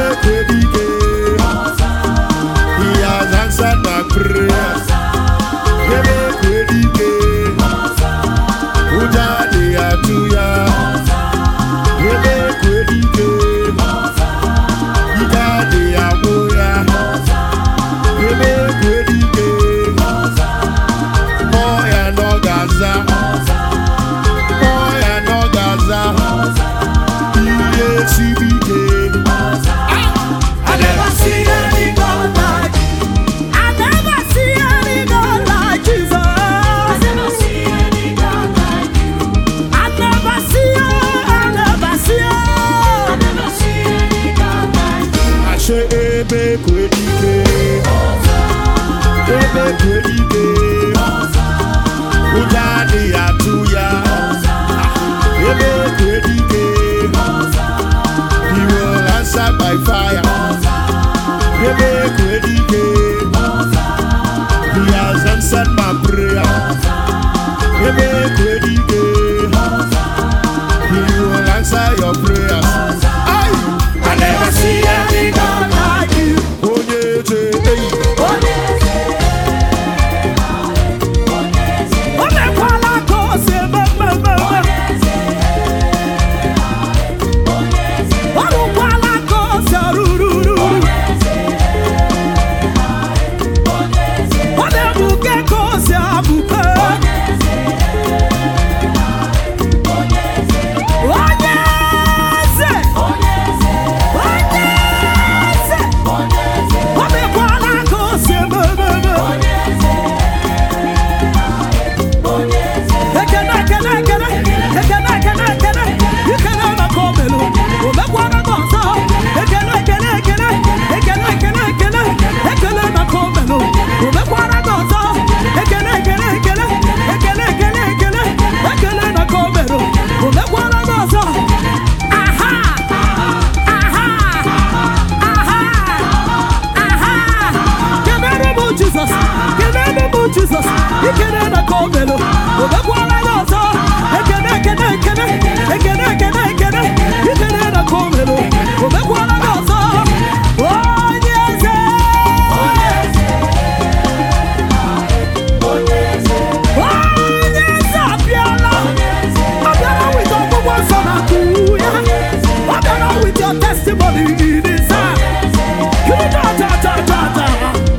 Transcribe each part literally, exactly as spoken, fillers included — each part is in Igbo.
He has answered my prayers. Ebe kwedike, ebe kwedike, ujadi atuya, ebe kwedike, he will answer by fire. Ebe kwedike, he has answered my prayer. Ebe kwedike, he will answer your prayers. I never see any God like you. Jesus, you can't call me. Oh, that's what I know. I can't, I can't, I can't, I can't, I can't, I can't. You can't call me. Oh, that's what I know. Oh, yes, oh, yes, oh, yes, oh, yes, Abiola, Abiola with your one son and two, Abiola with your testimony in inside. Give me that, that, that, that.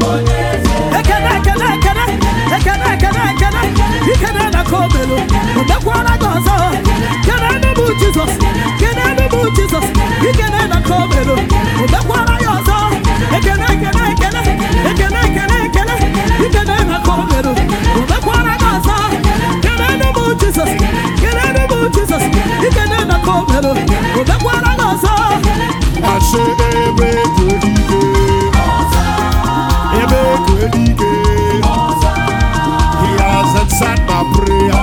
Jesus, can I move Jesus? You can never come in. That's what I also. I can, I can, I can, I can, I can, I can. You can never come in. That's what I also. Can I move Jesus? Can I move Jesus? You can never come in. That's what I also. I say every good day, every good day. He has answered my prayer.